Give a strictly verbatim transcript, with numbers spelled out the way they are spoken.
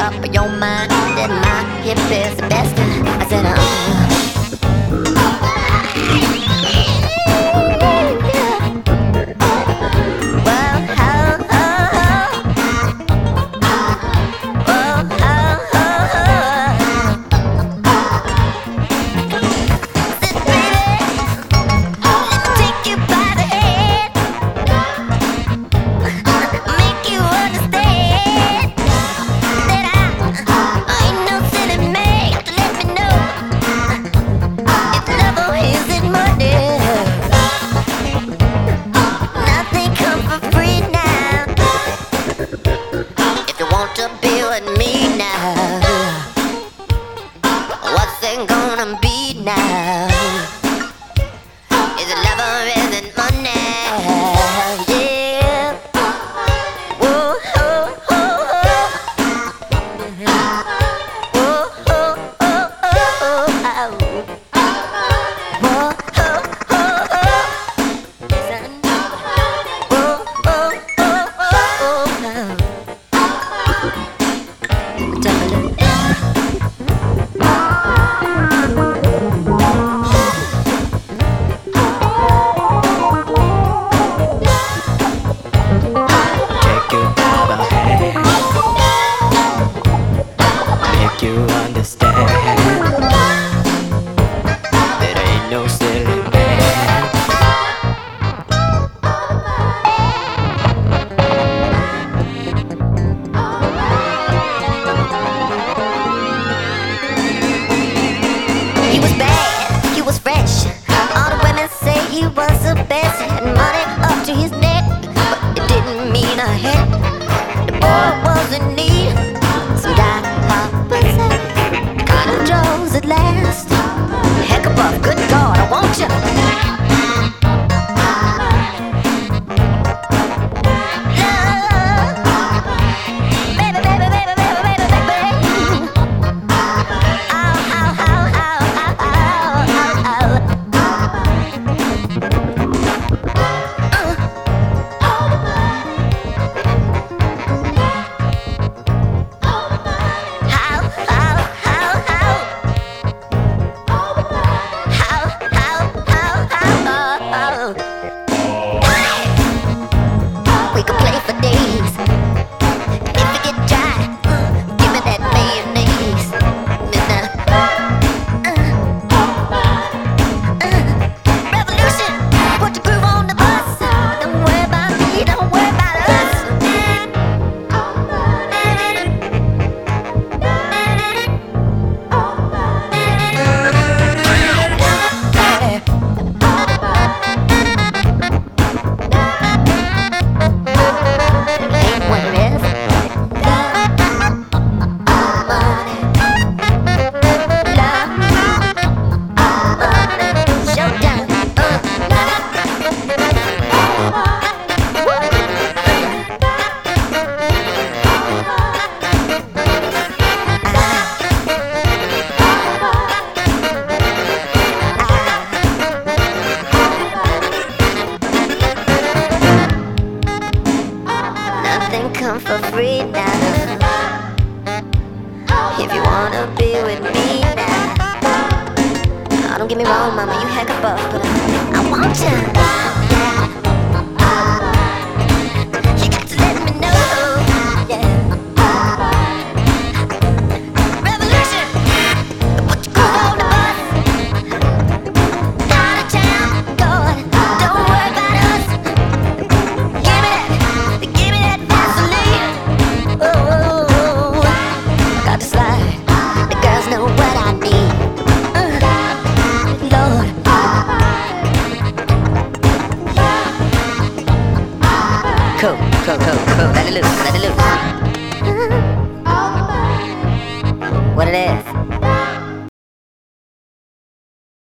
up your mind that my hip is the best. I said, uh. To be with me now. What's it gonna be now? Is it love or is it money? Yeah. Whoa, oh, oh, oh. Whoa, oh, oh, oh, oh. Whoa, oh, oh, oh. Listen. Whoa, oh, oh, oh, oh. You understand that ain't no silly man. He was bad, he was fresh. All the women say he was the best. Had money up to his neck, but it didn't mean a heck. The boy was in need. Some guy hoppers kind of Joe's at last. Heck above, good God, I want you. We could play for days. If it get dry, uh, give me that mayonnaise. Midnight. Uh, uh, revolution, put the groove on the bus. Don't worry about me, don't worry about us. Nothing come for free now. If you wanna be with me now. Oh, don't get me wrong, mama, you heck above, but I, I want you. You got to let me know, yeah. Revolution, put your groove on the bus. Out of town, God, don't worry about us. Give me that, give me that Vaseline. Oh, I got to slide. The girls know what I need. Uh, Lord. Cool, cool, cool, cool. Let it loose, let it loose.